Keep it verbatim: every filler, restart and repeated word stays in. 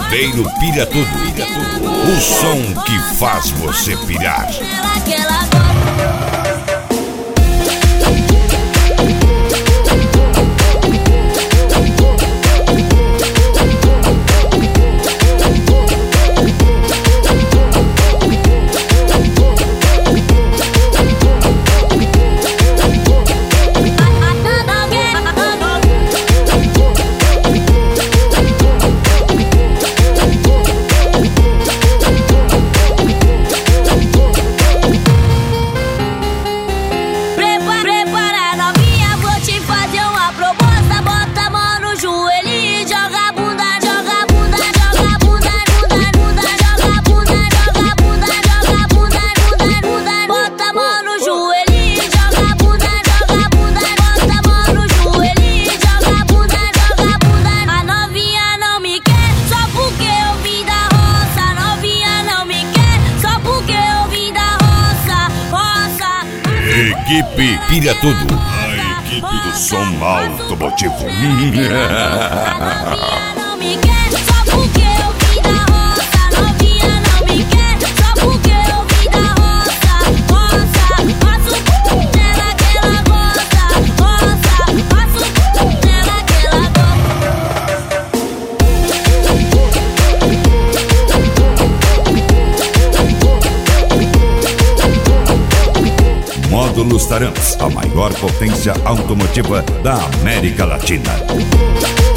Chaveiro Pilha Tudo. O som que faz você pirar. Equipe Pilha Tudo, a equipe do som automotivo. Não me quer só porque eu vim da roça. Novinha não me quer só porque eu vim da roça. Roça, faço nela que ela gosta. Roça, faço nela que ela Módulos Taramps, a maior potência automotiva da América Latina.